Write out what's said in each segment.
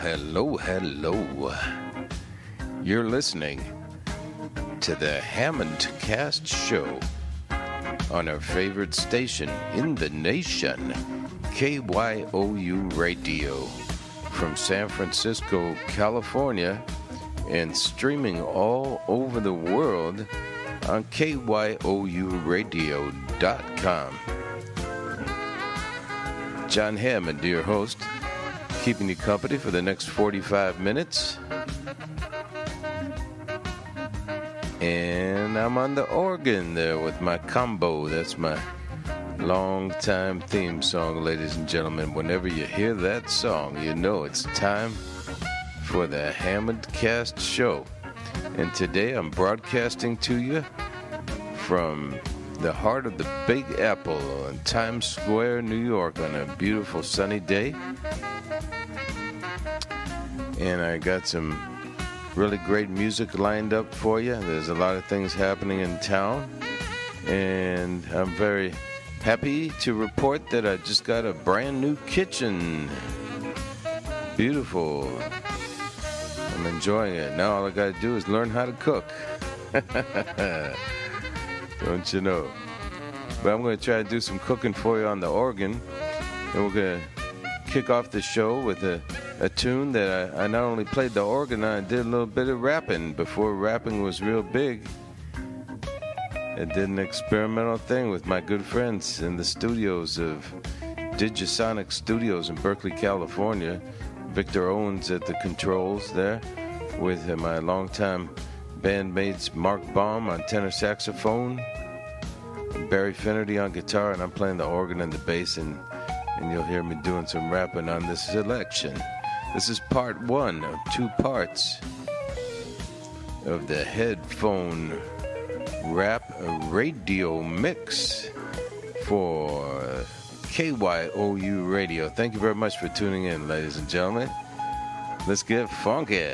hello, hello. You're listening to the Hammond Cast Show on our favorite station in the nation, KYOU Radio, from San Francisco, California, and streaming all over the world on KYOUradio.com. John Hammond, your host, keeping you company for the next 45 minutes. And I'm on the organ there with my combo. That's my long-time theme song, ladies and gentlemen. Whenever you hear that song, you know it's time for the Hammond Cast Show. And today I'm broadcasting to you from the heart of the Big Apple in Times Square, New York, on a beautiful sunny day. And I got some really great music lined up for you. There's a lot of things happening in town. And I'm very happy to report that I just got a brand new kitchen. Beautiful. I'm enjoying it. Now all I got to do is learn how to cook. Don't you know? But I'm going to try to do some cooking for you on the organ. And we're going to kick off the show with a tune that I not only played the organ on, I did a little bit of rapping before rapping was real big. I did an experimental thing with my good friends in the studios of Digisonic Studios in Berkeley, California. Victor Owens at the controls there with my longtime bandmates Mark Baum on tenor saxophone, Barry Finnerty on guitar, and I'm playing the organ and the bass, and you'll hear me doing some rapping on this selection. This is part one of two parts of the headphone rap radio mix for KYOU Radio. Thank you very much for tuning in, ladies and gentlemen. Let's get funky.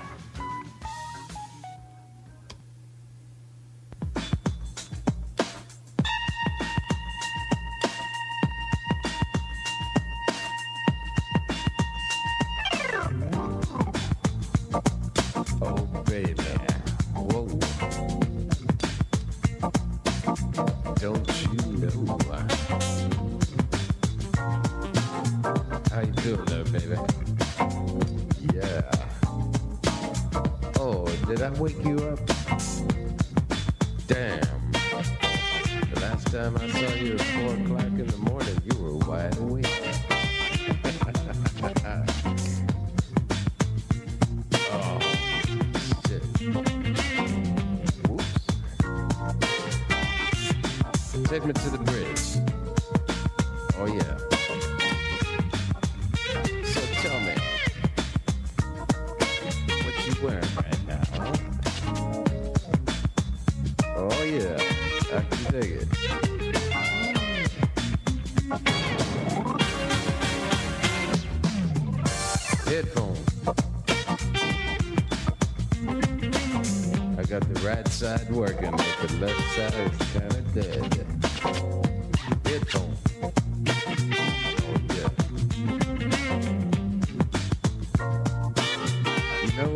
Take me to the bridge. Oh, yeah. So tell me, what you wearing right now, huh? Oh, yeah. I can dig it. Headphones. I got the right side working, but the left side is kind of dead. Headphone. Oh, yeah. You know,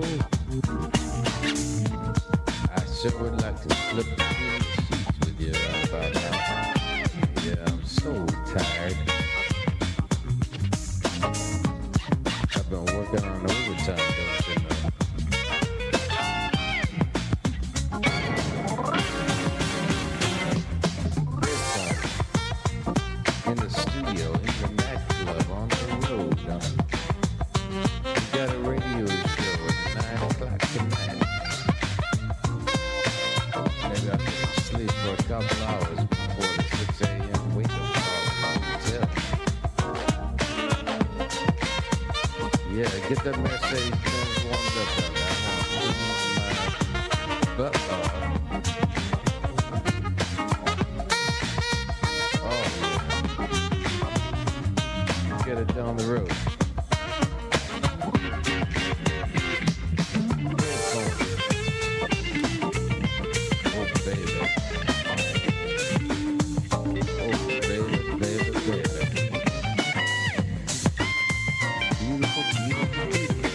I sure would like to slip between the sheets with you right about now. Yeah, I'm so tired. I've been working on overtime, don't you know? In the studio, in the nightclub, on the road. We got a radio show at 9 o'clock tonight. Maybe I can sleep for a couple hours before the 6 a.m. wake-up call at the hotel. Yeah, get that Mercedes Benz warmed up on that. But, get it down the road. Oh, baby. Oh, baby, baby, baby. Beautiful, beautiful, beautiful.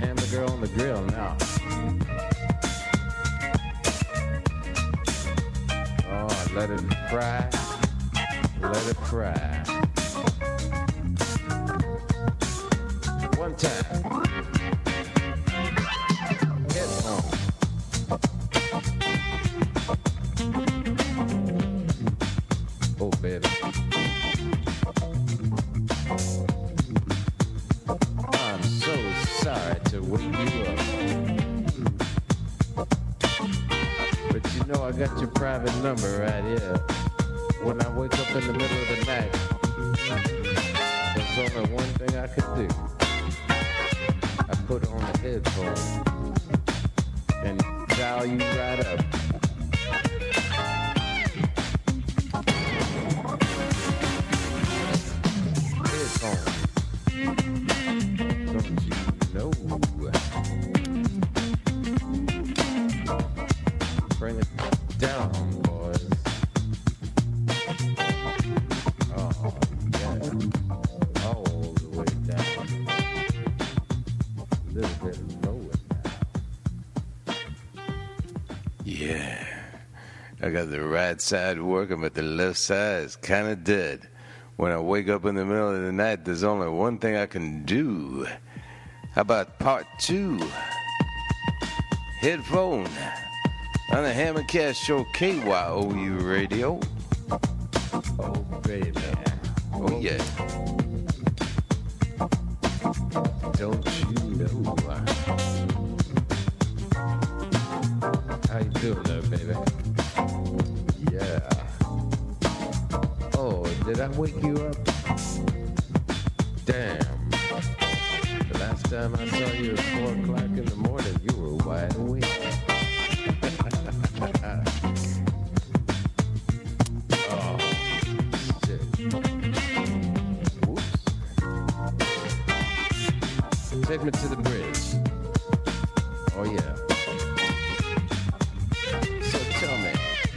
hamburger on the grill now. Oh, let it fry. Let it fry. One time. Headphone. Oh, baby. I'm so sorry to wake you up. But you know I got your private number right here. When I wake up in the middle of the night, there's only one thing I can do. I put on the headphone and dial you right up. Headphone. Don't you know? Bring it down, boys. Oh, yeah. All the way down. A little bit lower now. Yeah. I got the right side working, but the left side is kind of dead. When I wake up in the middle of the night, there's only one thing I can do. How about part 2? Headphone. On the Ham and Cash Show, KYOU Radio. Oh, baby. Oh, yeah. Don't you know? How you doing there, baby? Yeah. Oh, did I wake you up? Damn. The last time I saw you at 4 o'clock in the morning, you were wide awake. Oh, shit. Whoops. Take me to the bridge. Oh, yeah. So tell me,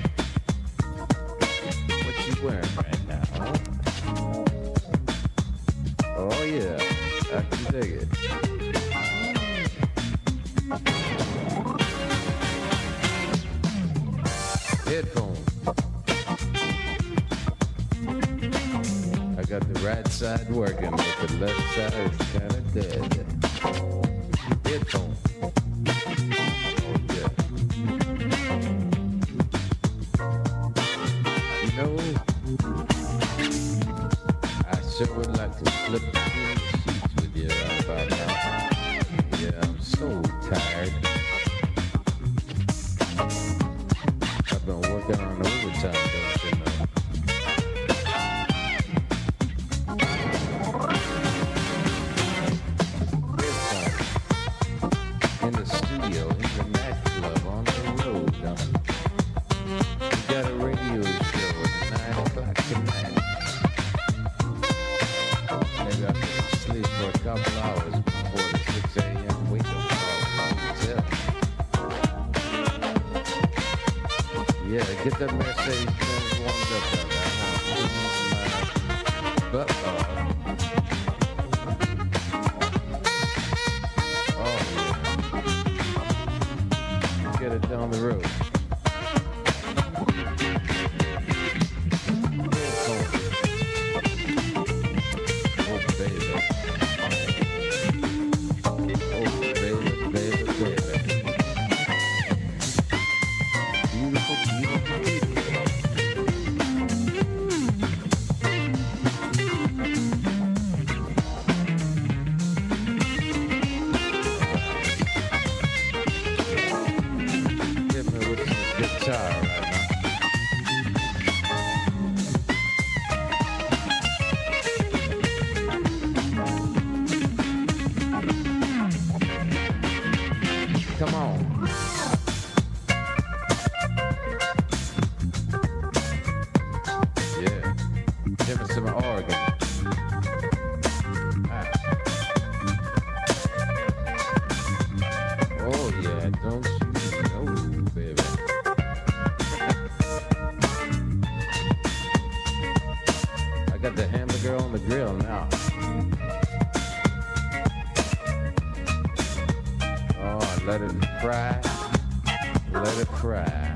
what you wearing right now, huh? Oh, yeah. I can dig it. Headphone. I got the right side working, but the left side is kind of dead. Headphone. Oh, yeah. You know, I sure would like to slip between the sheets with you right about now. Yeah, I'm so tired. I've been working on overtime, don't you know? In the studio, in the nightclub, on the road, we got a radio show at 9 o'clock tonight. Maybe I could sleep for a couple hours before the 6 a.m. wake-up call from the hotel. Yeah, get that Mercedes Benz warmed up there. Butt bar. Oh, yeah. Get it down the road. Oh, baby. Oh, baby, baby, baby. Beautiful, beautiful, beautiful. Hit me with some guitar right now. Come on. Yeah. Give me some organ. Ah. Oh, yeah. Don't you know, baby. I got the hamburger on the grill now. Let it fry. Let it fry.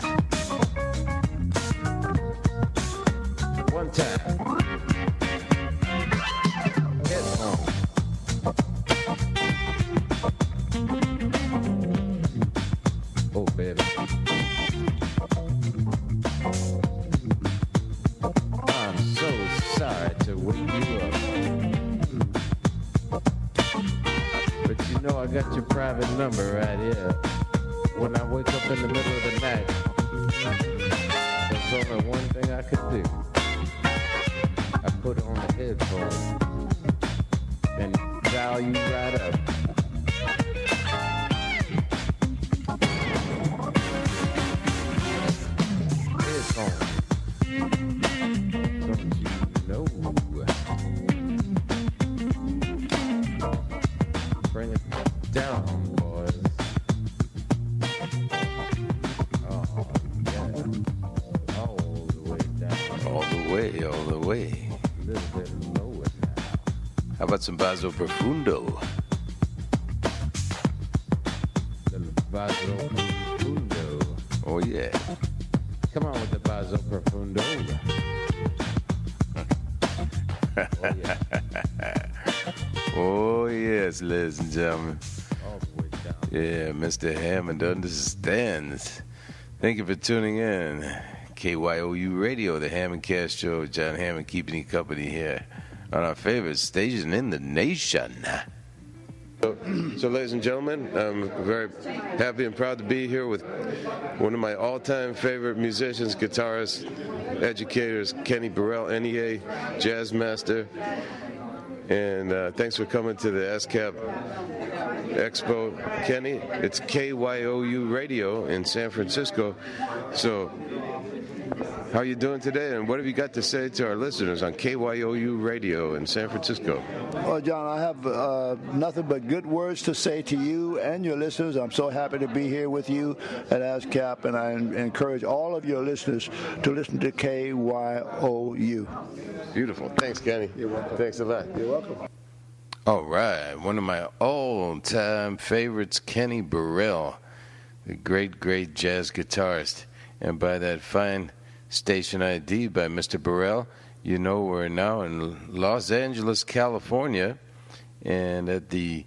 One time. Headphone. Oh, baby. I'm so sorry to wake you up. But you know I got your private number right here. When I wake up in the middle of the night, there's only one thing I could do. I put on the headphones and dial you right up. Headphones. Don't you know? Bring it down, boys. Oh, yeah. All the way down. All the way, all the way. A little bit lower now. How about some Basso Profundo? The Basso Profundo. Oh, yeah. Come on with the Basso Profundo. Oh, yeah. Oh, yes, ladies and gentlemen. All the way down. Yeah, Mr. Hammond understands. Thank you for tuning in. KYOU Radio, the Hammond Cast Show. John Hammond keeping you company here on our favorite station in the nation. So, ladies and gentlemen, I'm very happy and proud to be here with one of my all-time favorite musicians, guitarists, educators, Kenny Burrell, NEA jazz master. And thanks for coming to the ASCAP Expo, Kenny. It's KYOU Radio in San Francisco. So, how are you doing today, and what have you got to say to our listeners on KYOU Radio in San Francisco? Well, John, I have nothing but good words to say to you and your listeners. I'm so happy to be here with you at ASCAP, and I encourage all of your listeners to listen to KYOU. Beautiful. Thanks, Kenny. You're welcome. Thanks a lot. You're welcome. All right. One of my all-time favorites, Kenny Burrell, the great, great jazz guitarist. And by that fine station ID by Mr. Burrell, you know we're now in Los Angeles, California, and at the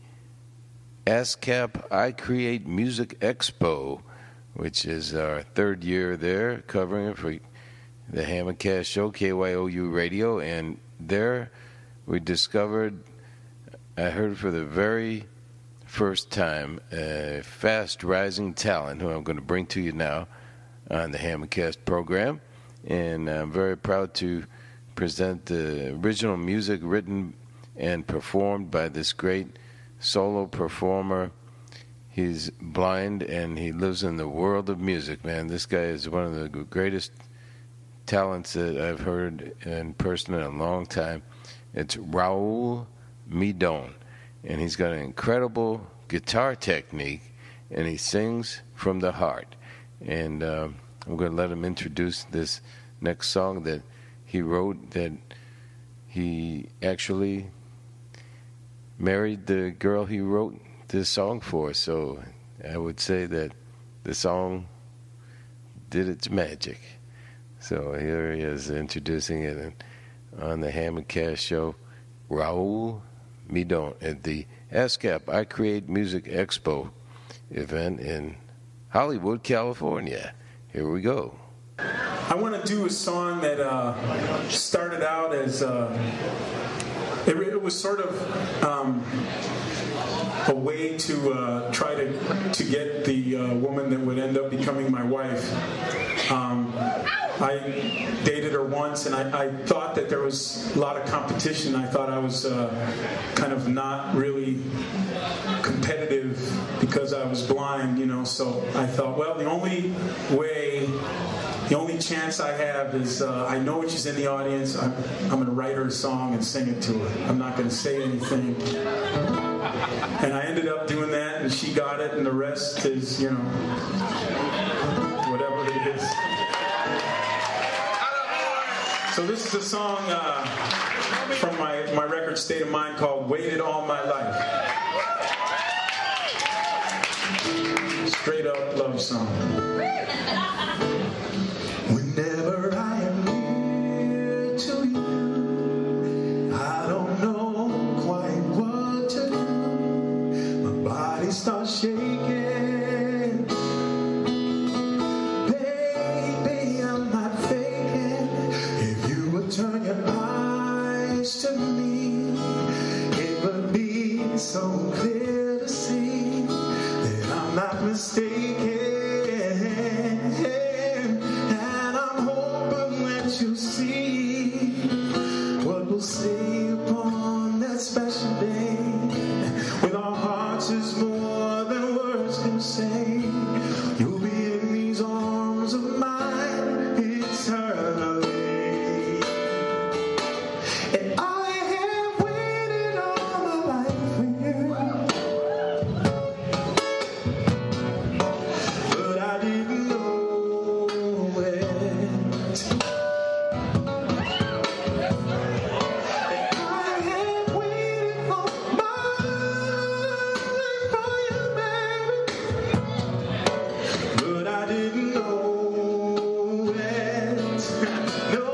ASCAP I Create Music Expo, which is our third year there, covering it for the Hammond Cast Show, KYOU Radio, and there we discovered, I heard for the very first time, a fast-rising talent who I'm going to bring to you now on the Hammond Cast program, and I'm very proud to present the original music written and performed by this great solo performer. He's blind and he lives in the world of music, man. This guy is one of the greatest talents that I've heard in person in a long time. It's Raul Midon, and he's got an incredible guitar technique, and he sings from the heart. And I'm going to let him introduce this next song that he wrote, that he actually married the girl he wrote this song for. So I would say that the song did its magic. So here he is introducing it on the Hammond Cast Show, Raul Midon at the ASCAP I Create Music Expo event in Hollywood, California. Here we go. I want to do a song that started out as it was sort of a way to try to get the woman that would end up becoming my wife. I dated her once, and I thought that there was a lot of competition. I thought I was kind of not really competitive because I was blind, you know. So I thought, well, the only chance I have is I know she's in the audience. I'm going to write her a song and sing it to her. I'm not going to say anything. And I ended up doing that, and she got it, and the rest is, you know, whatever it is. So this is a song from my record State of Mind called Waited All My Life. straight up love song. Whenever I am near to you, I don't know quite what to do. My body starts shaking. Baby, I'm not faking. If you would turn your eyes to me, it would be so clear to see that I'm not mistaken. And I'm hoping that you see what we'll say upon that special day. With our hearts is more than words can say. You'll be in these arms of mine eternally. And I have waited all my life for you, but I didn't know it. And I have waited all my life for you, baby, but I didn't know it. No,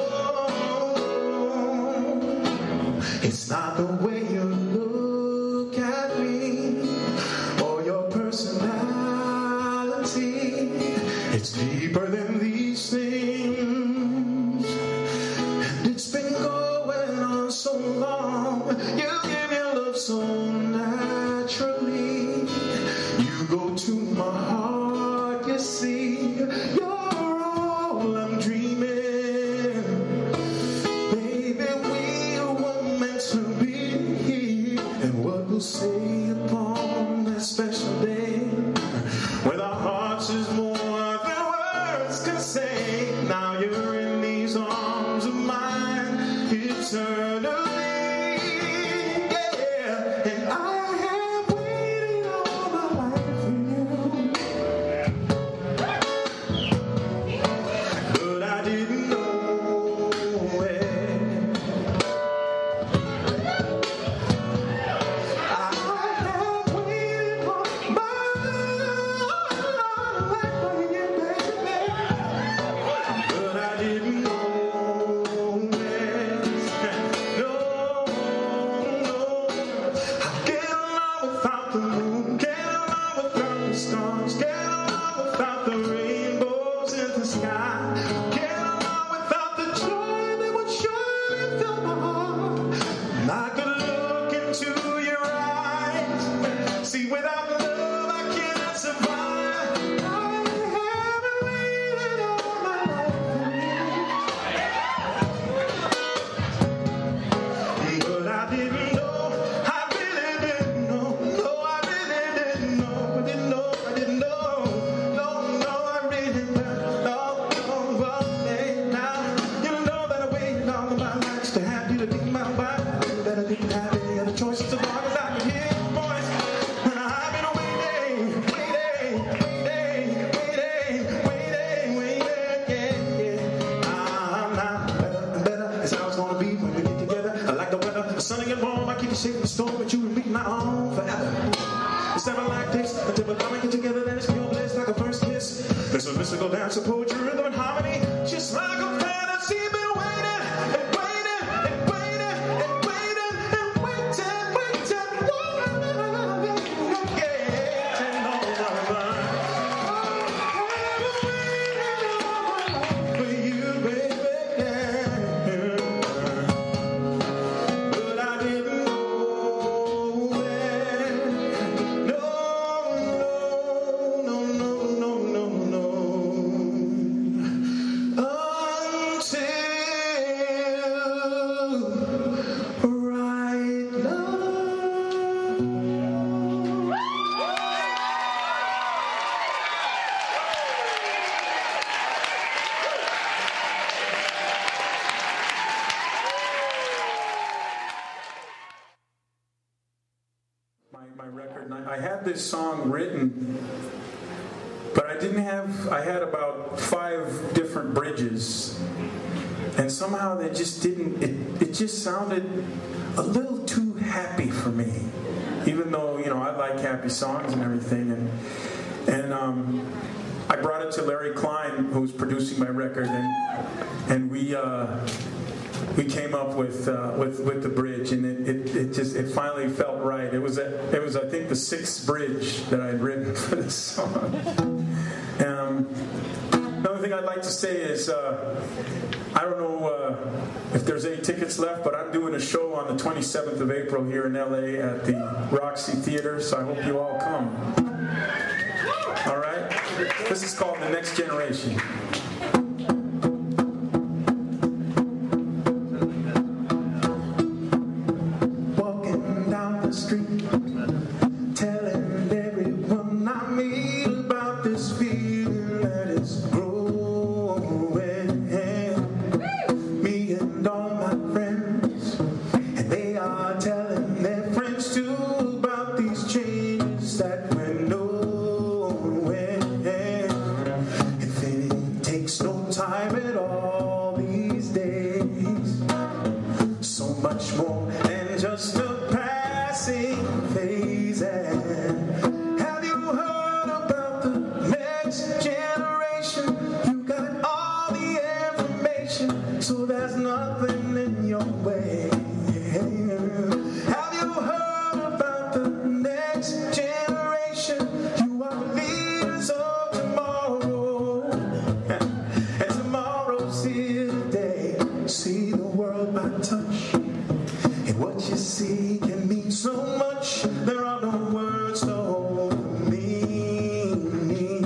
it's not the way you look at me or your personality. It's deeper than these things, and it's been going on so long. You give your love so naturally. You go to my heart, you see. You're all I'm dreaming. Baby, we were meant to be. And what we'll say upon that special day, with our hearts is more than words can say. Now you're in these arms of mine eternally. Yeah, and I have waited all my life for you, but I didn't know it. I have waited all my life for you, baby, but I didn't know it. No, no. I get along without the moon, get along without the stars, get along without the rainbows in the sky, get along without the joy that would surely fill my heart. And I could look into your eyes, see without love I cannot survive. I haven't waited all my life for you, but I didn't know. I really didn't know. No, I really didn't know. I didn't know. I didn't know. No, no, I really didn't know. No, no, well, hey, now you know that I waited all of my life to have you to be my wife. That I didn't have any other choices as long as I could hear your voice. And I've been waiting, waiting, waiting, waiting, waiting, waiting, yeah. I'm not better and better. It's how it's gonna be when we get together. I like the weather, the sunny and warm. I keep shaking the storm, but you and me not on forever. It's never like this until we come and get together. Then it's pure bliss like a first kiss. There's a mystical dance of poetry, rhythm, and harmony, just like a fantasy. Been waiting and waiting and waiting and waiting and waiting, waiting, getting over mine. For you, baby, but I didn't know it. No, no, no, no, no, no, no. Until right now. My record, and I had this song written, but I had about 5 different bridges, and somehow they just didn't, it just sounded a little too happy for me, even though, I like happy songs and everything, And I brought it to Larry Klein, who was producing my record, and we came up with the bridge, and it finally felt right. It was I think the 6th bridge that I had written for this song. Another thing I'd like to say is I don't know if there's any tickets left, but I'm doing a show on the 27th of April here in LA at the Roxy Theater, so I hope you all come. All right? This is called The Next Generation. Walking down the street, telling everyone I meet about this feeling that is growing. Me and all my friends, and they are telling their friends too about these changes that we're knowing. If it takes no time at all these days, so much more than just a passing phase. Have you heard about the next generation? You got all the information, so there's nothing in your way. Have you heard about the next generation? You are the leaders of tomorrow, and tomorrow's here today. See the world by touch, and what you see can mean so much. There are no words to hold the meaning.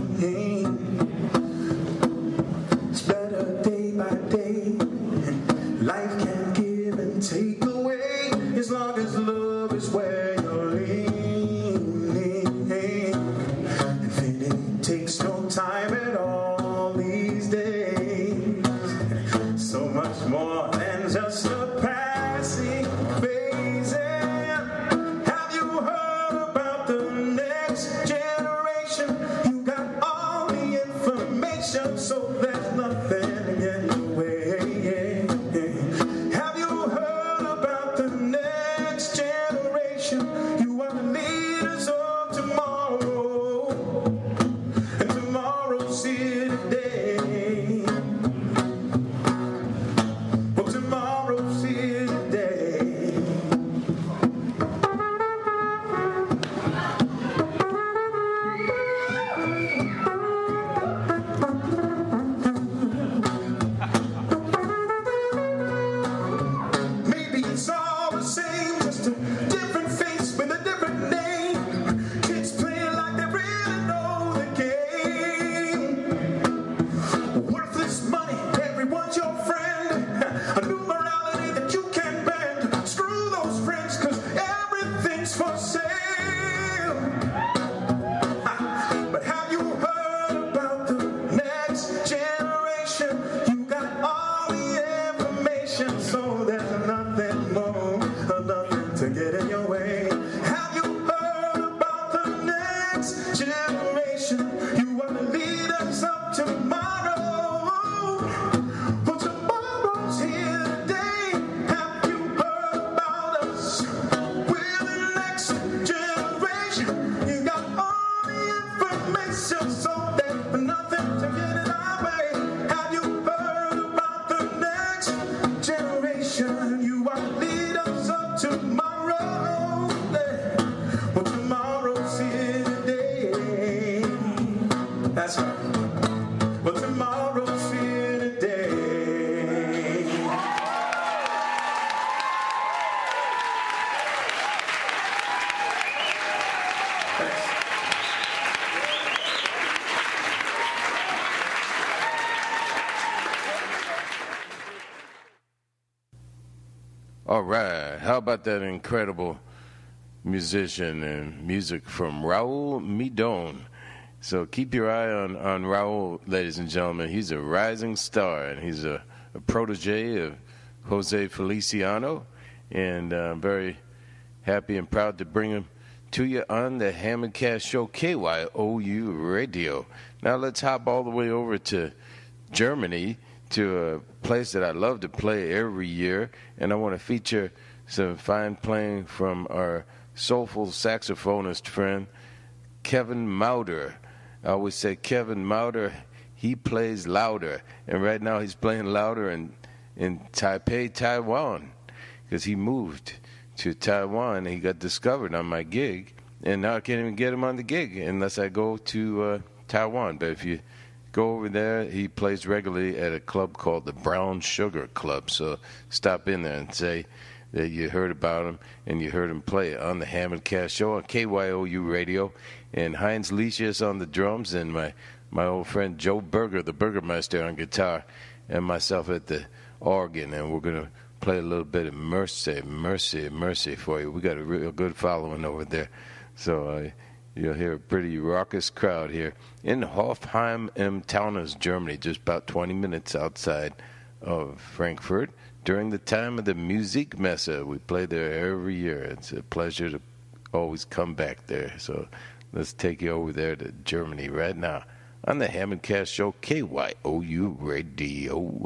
It's better day by day. Life can give and take away, as long as love is where you're leaning. If it takes no time at all these days, so much more than just a passing phase. Have you heard about the next generation? You got all the information, so there's nothing in your way. Have you heard about the next generation? You are the leaders of tomorrow, and tomorrow's here today. Well, tomorrow's here today. Maybe it's all the same, just a different face with a different name. Kids playing like they really know the game. Worthless money, everyone's your friend. A new morality that you can't bend. Screw those friends, 'cause everything's for sale. But have you heard about the next generation? You got all the information, so there's nothing more, nothing to get in your way. Have you heard about the next generation? You are the leaders of tomorrow. Well, tomorrow's here today. Have you heard about us? We're the next generation. You got all the information, so there's nothing to get in our way. Have you heard about the next generation? You are the leaders of tomorrow. Well, tomorrow's here today. That's right. Well, tomorrow's here today. Thanks. All right. How about that incredible musician and music from Raul Midon? So keep your eye on Raul, ladies and gentlemen. He's a rising star, and he's a protege of Jose Feliciano. And I'm very happy and proud to bring him to you on the Hammond Cast Show, KYOU Radio. Now let's hop all the way over to Germany, to a place that I love to play every year, and I want to feature some fine playing from our soulful saxophonist friend Kevin Mauder. I always say Kevin Mauder, he plays louder. And right now he's playing louder in Taipei, Taiwan, because he moved to Taiwan and he got discovered on my gig. And now I can't even get him on the gig unless I go to Taiwan. But if you go over there, he plays regularly at a club called the Brown Sugar Club. So stop in there and say that you heard about him and you heard him play on the Ham and Cash Show on KYOU Radio. And Heinz Leisha is on the drums, and my old friend Joe Berger, the Burgermeister, on guitar, and myself at the organ. And we're going to play a little bit of Mercy, Mercy, Mercy for you. We got a real good following over there. So you'll hear a pretty raucous crowd here in Hofheim im Taunus, Germany, just about 20 minutes outside of Frankfurt. During the time of the Musikmesse, we play there every year. It's a pleasure to always come back there. So let's take you over there to Germany right now on the Ham and Cash Show, KYOU Radio.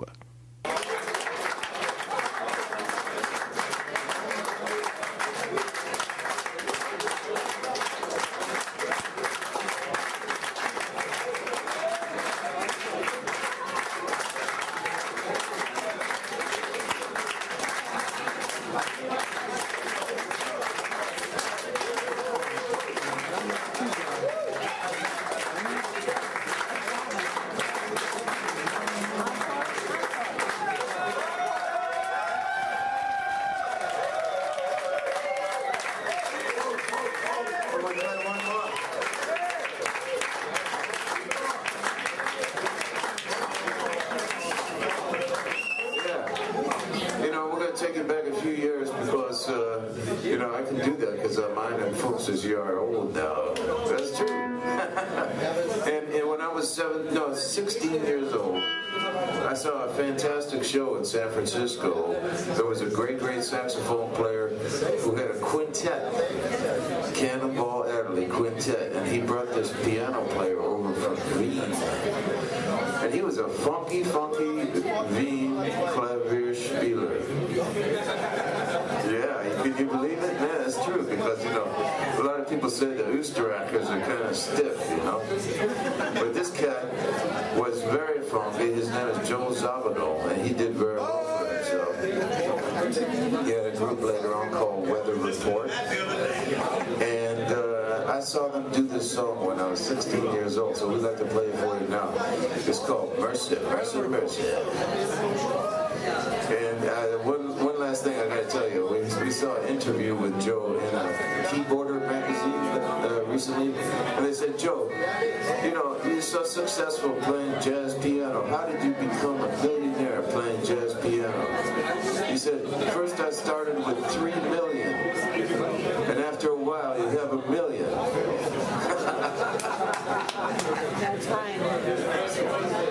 San Francisco, there was a great saxophone player who had a quintet, Cannonball Adderley Quintet, and he brought this piano player over from Wien. And he was a funky Wien Klavierspieler. Yeah, can you believe it? Yeah, that's true, because, a lot of people say the Österreichers are kind of stiff, But this cat was very funky. His name is Joe Zavadol, and he did very well for himself. He had a group later on called Weather Report. And I saw them do this song when I was 16 years old, so we'd like to play it for you now. It's called Mercy, Mercy, Mercy. And one last thing I got to tell you. We saw an interview with Joe in a Keyboarder magazine recently, and they said, Joe, you're so successful playing jazz piano. How did you become a millionaire playing jazz piano? He said, first I started with 3 million, and after a while you have 1 million. That's fine.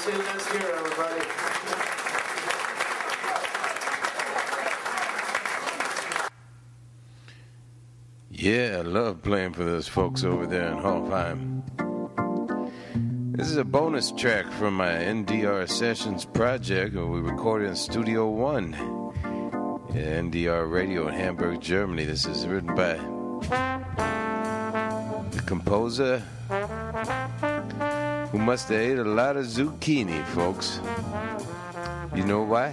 see you next year, everybody. Yeah, I love playing for those folks over there in Hofheim. This is a bonus track from my NDR Sessions project where we recorded in Studio One at NDR Radio in Hamburg, Germany. This is written by the composer who must have ate a lot of zucchini, folks. You know why?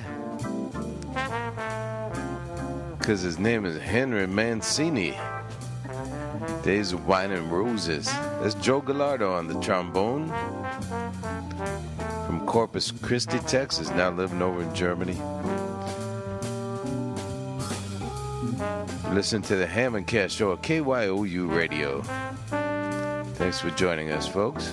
Because his name is Henry Mancini. Days of Wine and Roses. That's Joe Gallardo on the trombone. From Corpus Christi, Texas, now living over in Germany. Listen to the Ham and Cast Show at KYOU Radio. Thanks for joining us, folks.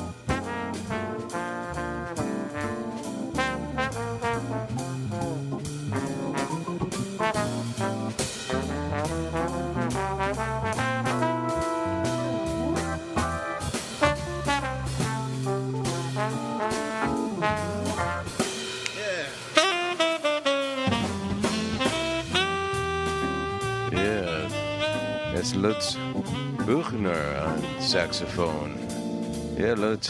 Lutz Buchner on saxophone. Yeah, Lutz.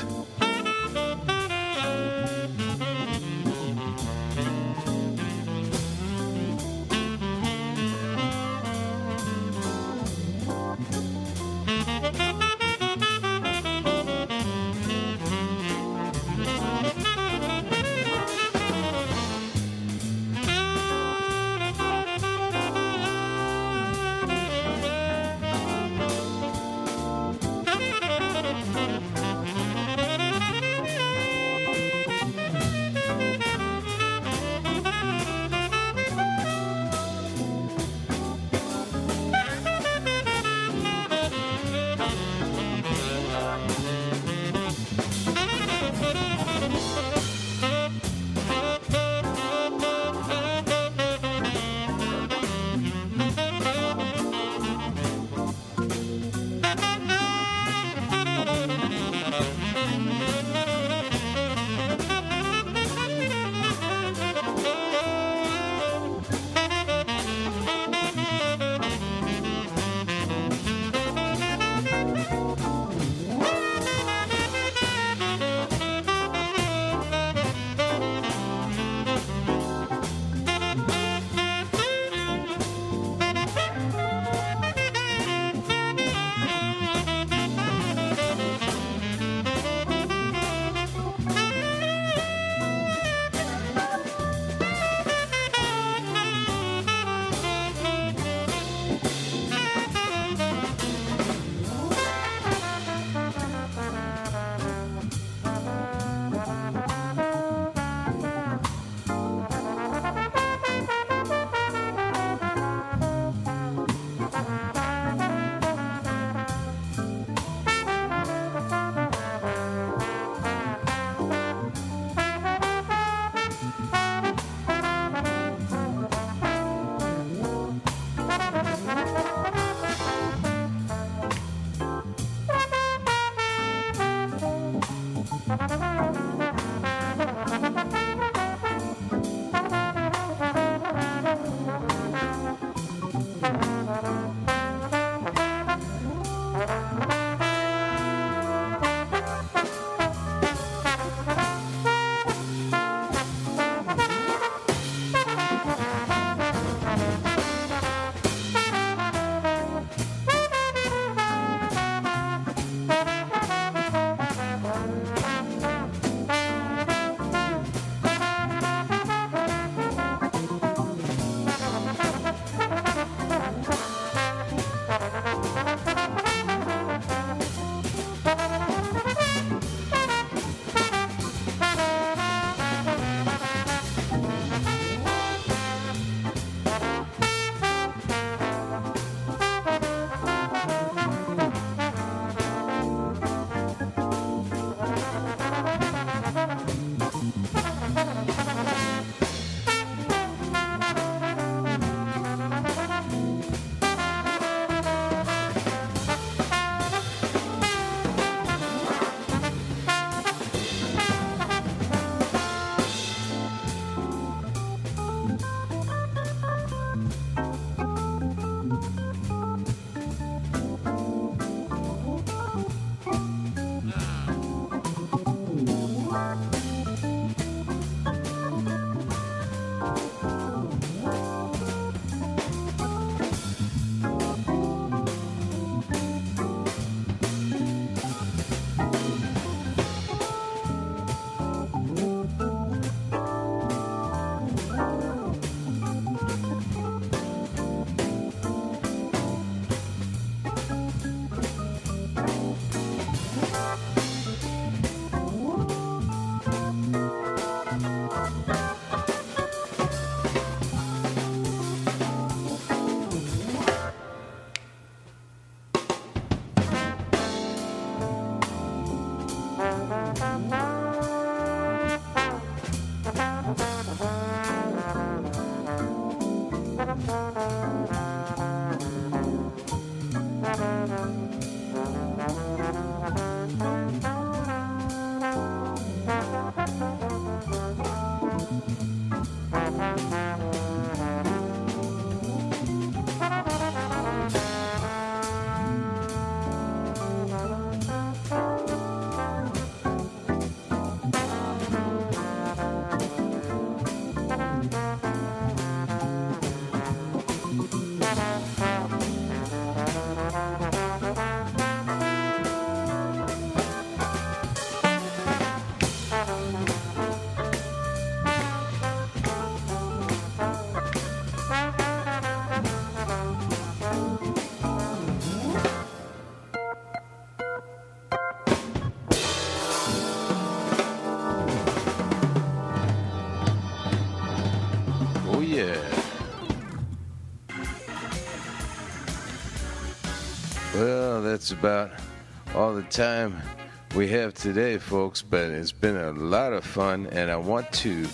Well, that's about all the time we have today, folks, but it's been a lot of fun, and I want to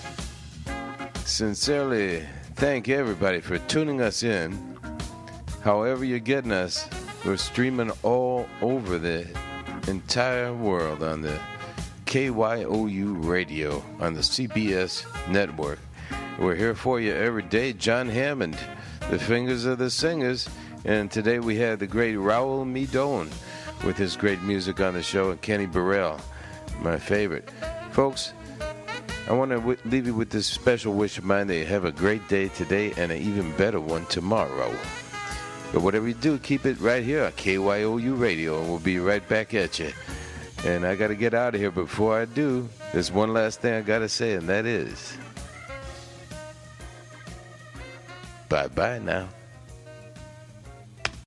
sincerely thank everybody for tuning us in. However you're getting us, we're streaming all over the entire world on the KYOU radio, on the CBS network. We're here for you every day. John Hammond, the Fingers of the Singers. And today we had the great Raul Midon with his great music on the show, and Kenny Burrell, my favorite. Folks, I want to leave you with this special wish of mine that you have a great day today and an even better one tomorrow. But whatever you do, keep it right here at KYOU Radio, and we'll be right back at you. And I got to get out of here. Before I do, there's one last thing I got to say, and that is bye-bye now.